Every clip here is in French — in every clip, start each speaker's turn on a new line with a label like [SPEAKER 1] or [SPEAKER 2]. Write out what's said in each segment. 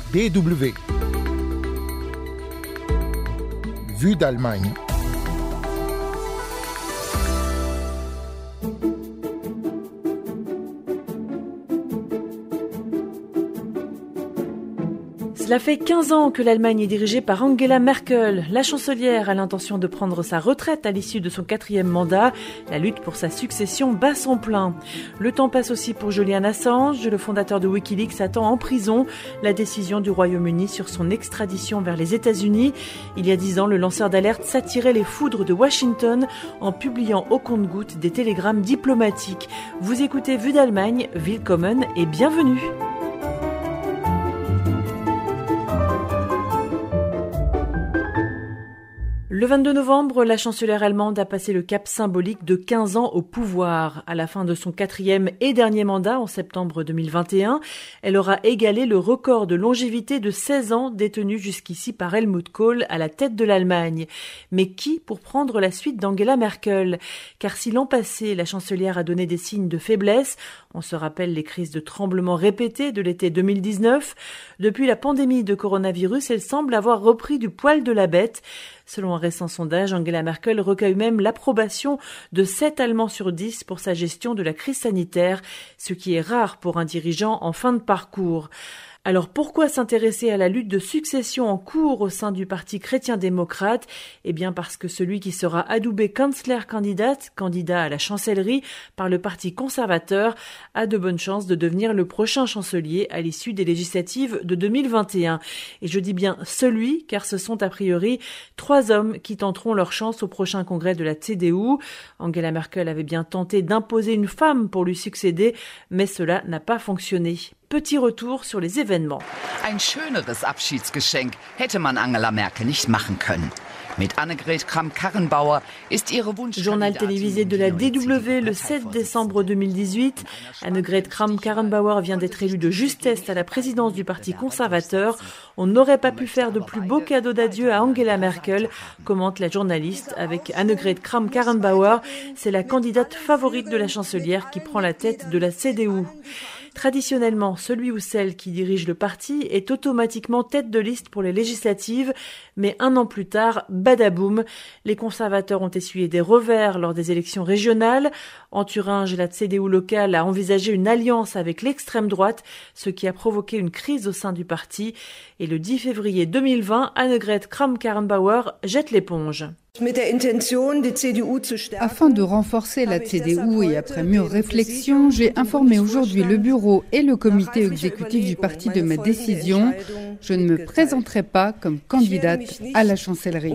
[SPEAKER 1] DW. Vue d'Allemagne.
[SPEAKER 2] Cela fait 15 ans que l'Allemagne est dirigée par Angela Merkel. La chancelière a l'intention de prendre sa retraite à l'issue de son 4e mandat. La lutte pour sa succession bat son plein. Le temps passe aussi pour Julian Assange. Le fondateur de Wikileaks attend en prison la décision du Royaume-Uni sur son extradition vers les États-Unis. Il y a 10 ans, le lanceur d'alerte s'attirait les foudres de Washington en publiant au compte-gouttes des télégrammes diplomatiques. Vous écoutez Vue d'Allemagne, willkommen et bienvenue. Le 22 novembre, la chancelière allemande a passé le cap symbolique de 15 ans au pouvoir. À la fin de son 4e et dernier mandat, en septembre 2021, elle aura égalé le record de longévité de 16 ans détenu jusqu'ici par Helmut Kohl à la tête de l'Allemagne. Mais qui pour prendre la suite d'Angela Merkel ? Car si l'an passé, la chancelière a donné des signes de faiblesse, on se rappelle les crises de tremblements répétées de l'été 2019, depuis la pandémie de coronavirus, elle semble avoir repris du poil de la bête. Selon un récent sondage, Angela Merkel recueille même l'approbation de 7 Allemands sur 10 pour sa gestion de la crise sanitaire, ce qui est rare pour un dirigeant en fin de parcours. Alors pourquoi s'intéresser à la lutte de succession en cours au sein du parti chrétien-démocrate ? Eh bien parce que celui qui sera adoubé Kanzlerkandidat, candidat à la chancellerie par le parti conservateur, a de bonnes chances de devenir le prochain chancelier à l'issue des législatives de 2021. Et je dis bien celui, car ce sont a priori 3 hommes qui tenteront leur chance au prochain congrès de la CDU. Angela Merkel avait bien tenté d'imposer une femme pour lui succéder, mais cela n'a pas fonctionné. Petit retour sur les événements.
[SPEAKER 3] Ein schöneres Abschiedsgeschenk hätte man Angela Merkel nicht machen können. Mit Annegret Kramp-Karrenbauer ist ihre Wunschkandidatin.
[SPEAKER 2] Journal télévisé de la DW le 7 décembre 2018. Annegret Kramp-Karrenbauer vient d'être élue de justesse à la présidence du Parti conservateur. On n'aurait pas pu faire de plus beau cadeau d'adieu à Angela Merkel, commente la journaliste. Avec Annegret Kramp-Karrenbauer, c'est la candidate favorite de la chancelière qui prend la tête de la CDU. Traditionnellement, celui ou celle qui dirige le parti est automatiquement tête de liste pour les législatives, mais 1 an plus tard, badaboum, les conservateurs ont essuyé des revers lors des élections régionales. En Thuringe, la CDU locale a envisagé une alliance avec l'extrême droite, ce qui a provoqué une crise au sein du parti. Et le 10 février 2020, Annegret Kramp-Karrenbauer jette l'éponge.
[SPEAKER 4] Afin de renforcer la CDU et après mûre réflexion, j'ai informé aujourd'hui le bureau et le comité exécutif du parti de ma décision. Je ne me présenterai pas comme candidate à la chancellerie.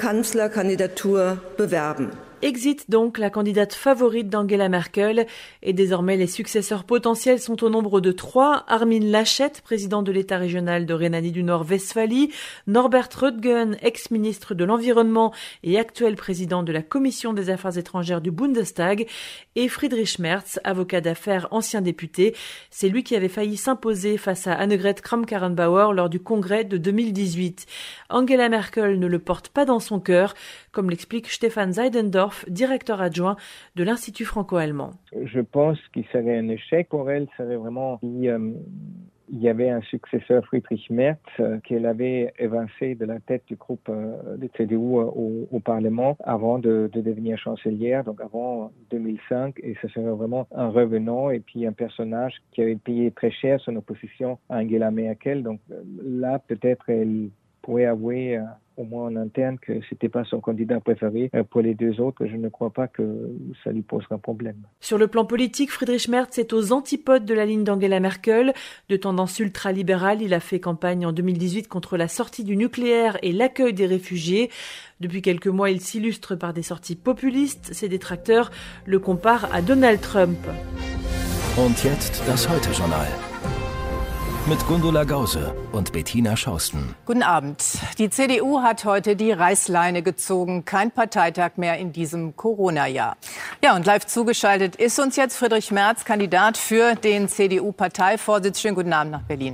[SPEAKER 2] Exit donc la candidate favorite d'Angela Merkel et désormais les successeurs potentiels sont au nombre de 3. Armin Laschet, président de l'État régional de Rhénanie du Nord-Westphalie, Norbert Röttgen, ex-ministre de l'Environnement et actuel président de la Commission des Affaires étrangères du Bundestag, et Friedrich Merz, avocat d'affaires, ancien député. C'est lui qui avait failli s'imposer face à Annegret Kramp-Karrenbauer lors du congrès de 2018. Angela Merkel ne le porte pas dans son cœur, comme l'explique Stefan Seidendorf, directeur adjoint de l'Institut franco-allemand.
[SPEAKER 5] Je pense qu'il serait un échec pour elle, serait vraiment il y avait un successeur, Friedrich Merz, qu'elle avait évincé de la tête du groupe de CDU au Parlement avant de devenir chancelière, donc avant 2005, et ce serait vraiment un revenant et puis un personnage qui avait payé très cher son opposition à Angela Merkel. Donc là, peut-être elle pourrait avouer au moins en interne que c'était pas son candidat préféré. Pour les 2 autres, je ne crois pas que ça lui posera problème.
[SPEAKER 2] Sur le plan politique, Friedrich Merz est aux antipodes de la ligne d'Angela Merkel. De tendance ultralibérale, il a fait campagne en 2018 contre la sortie du nucléaire et l'accueil des réfugiés. Depuis quelques mois, il s'illustre par des sorties populistes. Ses détracteurs le comparent à Donald Trump.
[SPEAKER 6] Und jetzt das Heute-Journal. Mit Gundula Gause und Bettina Schausten.
[SPEAKER 7] Guten Abend. Die CDU hat heute die Reißleine gezogen. Kein Parteitag mehr in diesem Corona-Jahr. Ja, und live zugeschaltet ist uns jetzt Friedrich Merz, Kandidat für den CDU-Parteivorsitz. Schönen guten Abend nach Berlin.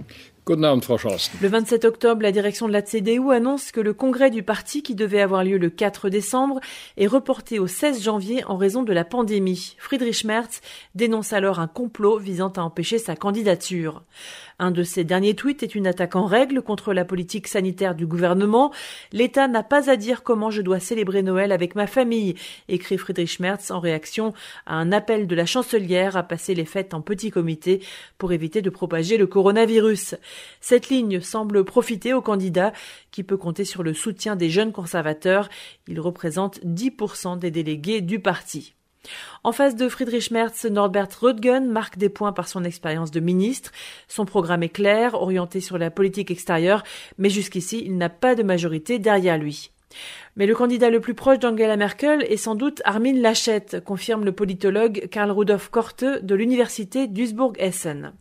[SPEAKER 2] Le 27 octobre, la direction de la CDU annonce que le congrès du parti, qui devait avoir lieu le 4 décembre, est reporté au 16 janvier en raison de la pandémie. Friedrich Merz dénonce alors un complot visant à empêcher sa candidature. Un de ses derniers tweets est une attaque en règle contre la politique sanitaire du gouvernement. « L'État n'a pas à dire comment je dois célébrer Noël avec ma famille », écrit Friedrich Merz en réaction à un appel de la chancelière à passer les fêtes en petit comité pour éviter de propager le coronavirus. Cette ligne semble profiter au candidat qui peut compter sur le soutien des jeunes conservateurs. Il représente 10% des délégués du parti. En face de Friedrich Merz, Norbert Röttgen marque des points par son expérience de ministre. Son programme est clair, orienté sur la politique extérieure, mais jusqu'ici, il n'a pas de majorité derrière lui. Mais le candidat le plus proche d'Angela Merkel est sans doute Armin Laschet, confirme le politologue Karl Rudolf Korte de l'université Duisburg-Essen.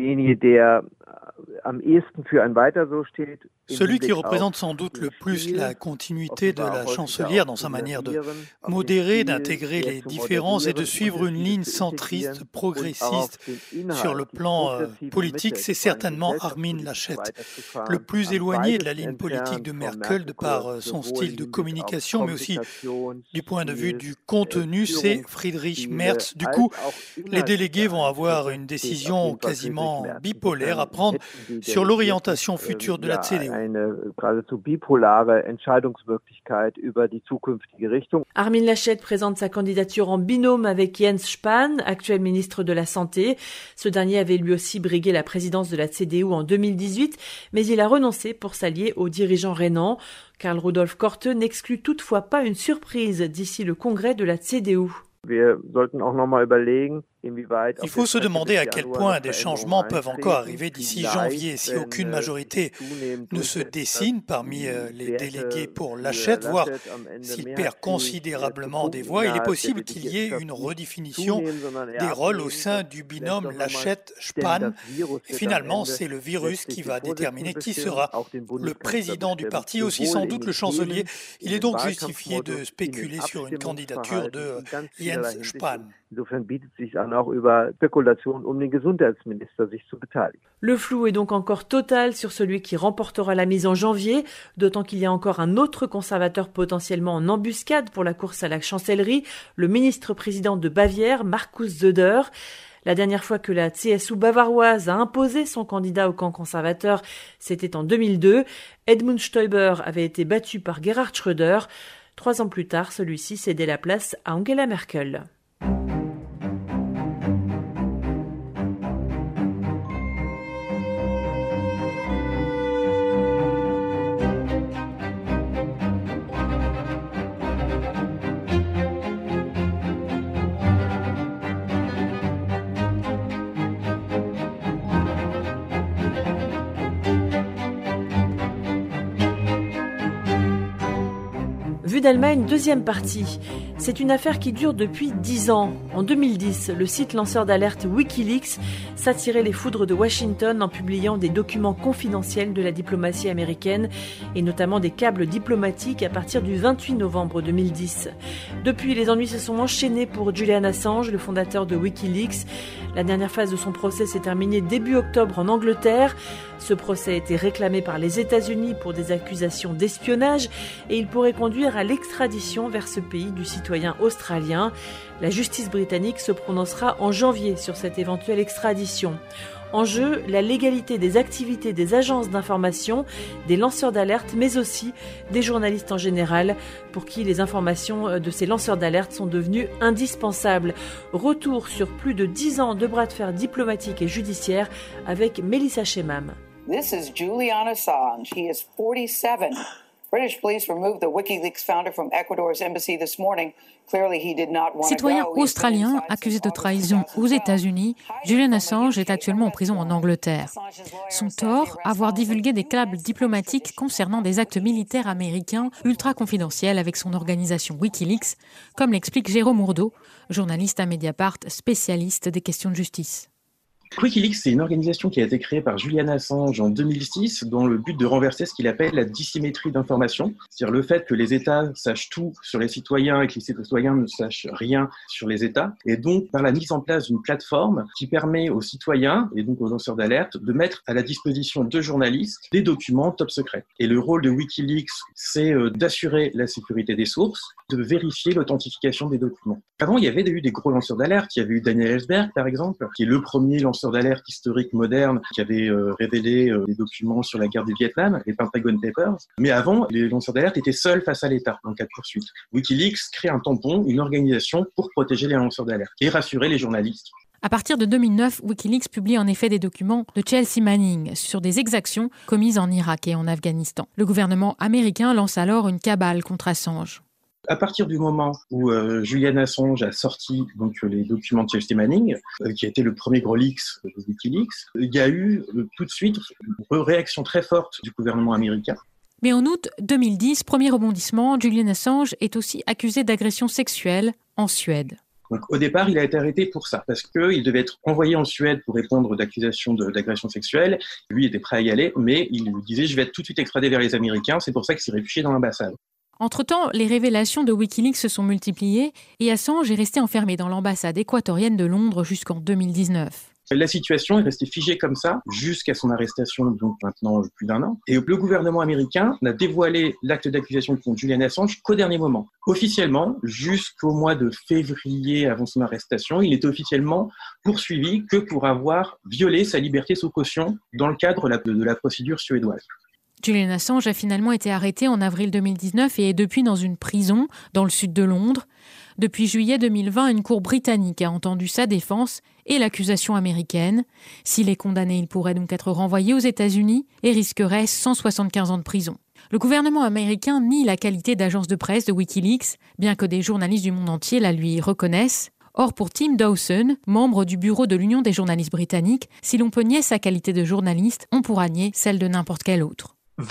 [SPEAKER 8] Celui qui représente sans doute le plus la continuité de la chancelière dans sa manière de modérer, d'intégrer les différences et de suivre une ligne centriste, progressiste sur le plan politique, c'est certainement Armin Laschet. Le plus éloigné de la ligne politique de Merkel de par son style de communication, mais aussi du point de vue du contenu, c'est Friedrich Merz. Du coup, les délégués vont avoir une décision quasiment bipolaire à prendre sur l'orientation future de la CDU.
[SPEAKER 2] Armin Laschet présente sa candidature en binôme avec Jens Spahn, actuel ministre de la Santé. Ce dernier avait lui aussi brigué la présidence de la CDU en 2018, mais il a renoncé pour s'allier aux dirigeants rhénans. Karl Rudolf Korte n'exclut toutefois pas une surprise d'ici le congrès de la CDU.
[SPEAKER 8] Il faut se demander à quel point des changements peuvent encore arriver d'ici janvier si aucune majorité ne se dessine parmi les délégués pour Laschet, voire s'il perd considérablement des voix. Il est possible qu'il y ait une redéfinition des rôles au sein du binôme Laschet-Spahn. Et finalement, c'est le virus qui va déterminer qui sera le président du parti, aussi sans doute le chancelier. Il est donc justifié de spéculer sur une candidature de Jens Spahn.
[SPEAKER 2] Le flou est donc encore total sur celui qui remportera la mise en janvier, d'autant qu'il y a encore un autre conservateur potentiellement en embuscade pour la course à la chancellerie, le ministre-président de Bavière, Markus Söder. La dernière fois que la CSU bavaroise a imposé son candidat au camp conservateur, c'était en 2002. Edmund Stoiber avait été battu par Gerhard Schröder. 3 ans plus tard, celui-ci cédait la place à Angela Merkel. Vue d'Allemagne, deuxième partie. C'est une affaire qui dure depuis 10 ans. En 2010, le site lanceur d'alerte Wikileaks s'attirait les foudres de Washington en publiant des documents confidentiels de la diplomatie américaine et notamment des câbles diplomatiques à partir du 28 novembre 2010. Depuis, les ennuis se sont enchaînés pour Julian Assange, le fondateur de Wikileaks. La dernière phase de son procès s'est terminée début octobre en Angleterre. Ce procès a été réclamé par les États-Unis pour des accusations d'espionnage et il pourrait conduire à l'extradition vers ce pays du citoyen australien. La justice britannique se prononcera en janvier sur cette éventuelle extradition. En jeu, la légalité des activités des agences d'information, des lanceurs d'alerte, mais aussi des journalistes en général, pour qui les informations de ces lanceurs d'alerte sont devenues indispensables. Retour sur plus de 10 ans de bras de fer diplomatiques et judiciaires avec Mélissa Chemam.
[SPEAKER 9] This is Julian Assange. He is 47. British police removed the WikiLeaks founder from Ecuador's embassy this morning. Clearly he did not want to go.
[SPEAKER 10] Citoyen australien accusé de trahison aux États-Unis, Julian Assange est actuellement en prison en Angleterre. Son tort, avoir divulgué des câbles diplomatiques concernant des actes militaires américains ultra confidentiels avec son organisation WikiLeaks, comme l'explique Jérôme Ourdeau, journaliste à Mediapart, spécialiste des questions de justice.
[SPEAKER 11] Wikileaks, c'est une organisation qui a été créée par Julian Assange en 2006 dans le but de renverser ce qu'il appelle la dissymétrie d'information, c'est-à-dire le fait que les États sachent tout sur les citoyens et que les citoyens ne sachent rien sur les États, et donc par la mise en place d'une plateforme qui permet aux citoyens et donc aux lanceurs d'alerte de mettre à la disposition de journalistes des documents top secrets. Et le rôle de Wikileaks, c'est d'assurer la sécurité des sources, de vérifier l'authentification des documents. Avant, il y avait eu des gros lanceurs d'alerte. Il y avait eu Daniel Ellsberg, par exemple, qui est le premier lanceur d'alerte historique moderne qui avait révélé des documents sur la guerre du Vietnam, les Pentagon Papers. Mais avant, les lanceurs d'alerte étaient seuls face à l'État en cas de poursuite. Wikileaks crée un tampon, une organisation pour protéger les lanceurs d'alerte et rassurer les journalistes.
[SPEAKER 10] À partir de 2009, Wikileaks publie en effet des documents de Chelsea Manning sur des exactions commises en Irak et en Afghanistan. Le gouvernement américain lance alors une cabale contre Assange.
[SPEAKER 11] À partir du moment où Julian Assange a sorti donc les documents de Chelsea Manning, qui a été le premier gros leaks de Wikileaks, il y a eu tout de suite une réaction très forte du gouvernement américain.
[SPEAKER 10] Mais en août 2010, premier rebondissement, Julian Assange est aussi accusé d'agression sexuelle en Suède.
[SPEAKER 11] Donc, au départ, il a été arrêté pour ça, parce qu'il devait être envoyé en Suède pour répondre d'accusations d'agression sexuelle. Lui était prêt à y aller, mais il lui disait « je vais être tout de suite extradé vers les Américains ». C'est pour ça qu'il s'est réfugié dans l'ambassade.
[SPEAKER 10] Entre-temps, les révélations de Wikileaks se sont multipliées et Assange est resté enfermé dans l'ambassade équatorienne de Londres jusqu'en 2019.
[SPEAKER 11] La situation est restée figée comme ça jusqu'à son arrestation, donc maintenant plus d'1 an. Et le gouvernement américain n'a dévoilé l'acte d'accusation contre Julian Assange qu'au dernier moment. Officiellement, jusqu'au mois de février avant son arrestation, il était officiellement poursuivi que pour avoir violé sa liberté sous caution dans le cadre de la procédure suédoise.
[SPEAKER 10] Julian Assange a finalement été arrêté en avril 2019 et est depuis dans une prison dans le sud de Londres. Depuis juillet 2020, une cour britannique a entendu sa défense et l'accusation américaine. S'il est condamné, il pourrait donc être renvoyé aux États-Unis et risquerait 175 ans de prison. Le gouvernement américain nie la qualité d'agence de presse de Wikileaks, bien que des journalistes du monde entier la lui reconnaissent. Or, pour Tim Dawson, membre du bureau de l'Union des journalistes britanniques, si l'on peut nier sa qualité de journaliste, on pourra nier celle de n'importe quel autre.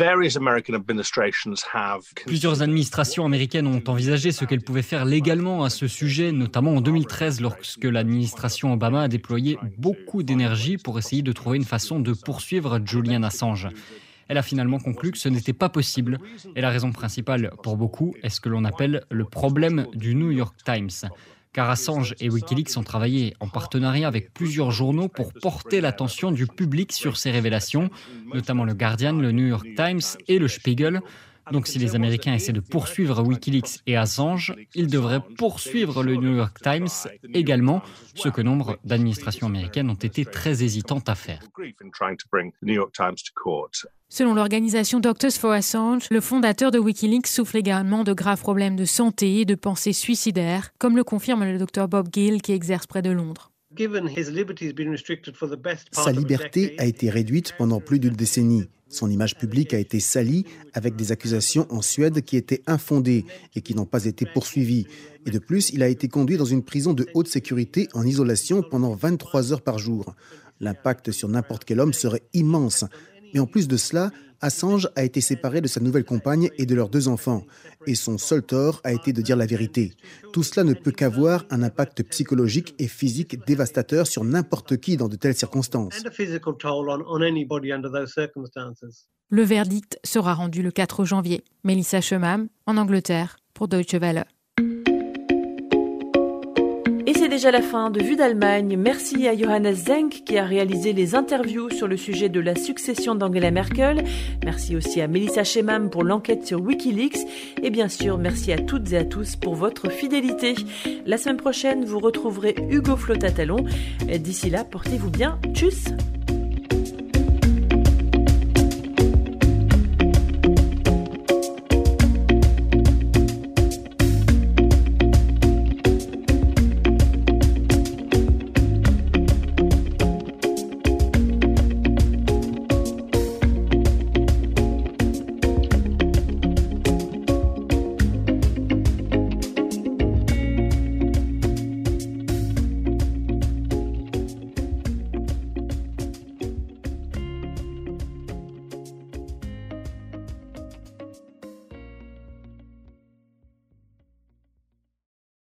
[SPEAKER 12] Plusieurs administrations américaines ont envisagé ce qu'elles pouvaient faire légalement à ce sujet, notamment en 2013, lorsque l'administration Obama a déployé beaucoup d'énergie pour essayer de trouver une façon de poursuivre Julian Assange. Elle a finalement conclu que ce n'était pas possible. Et la raison principale pour beaucoup est ce que l'on appelle le problème du New York Times. Car Assange et Wikileaks ont travaillé en partenariat avec plusieurs journaux pour porter l'attention du public sur ces révélations, notamment le Guardian, le New York Times et le Spiegel. Donc si les Américains essaient de poursuivre Wikileaks et Assange, ils devraient poursuivre le New York Times également, ce que nombre d'administrations américaines ont été très hésitantes à faire.
[SPEAKER 10] Selon l'organisation Doctors for Assange, le fondateur de Wikileaks souffre également de graves problèmes de santé et de pensées suicidaires, comme le confirme le Dr Bob Gill qui exerce près de Londres.
[SPEAKER 13] Sa liberté a été réduite pendant plus d'une décennie. Son image publique a été salie avec des accusations en Suède qui étaient infondées et qui n'ont pas été poursuivies. Et de plus, il a été conduit dans une prison de haute sécurité en isolation pendant 23 heures par jour. L'impact sur n'importe quel homme serait immense. Mais en plus de cela, Assange a été séparé de sa nouvelle compagne et de leurs 2 enfants. Et son seul tort a été de dire la vérité. Tout cela ne peut qu'avoir un impact psychologique et physique dévastateur sur n'importe qui dans de telles circonstances.
[SPEAKER 10] Le verdict sera rendu le 4 janvier. Melissa Schemam, en Angleterre, pour Deutsche Welle.
[SPEAKER 2] Et c'est déjà la fin de Vue d'Allemagne. Merci à Johannes Zenk qui a réalisé les interviews sur le sujet de la succession d'Angela Merkel. Merci aussi à Melissa Schemam pour l'enquête sur Wikileaks. Et bien sûr, merci à toutes et à tous pour votre fidélité. La semaine prochaine, vous retrouverez Hugo Flottat-Talon. D'ici là, portez-vous bien. Tchuss!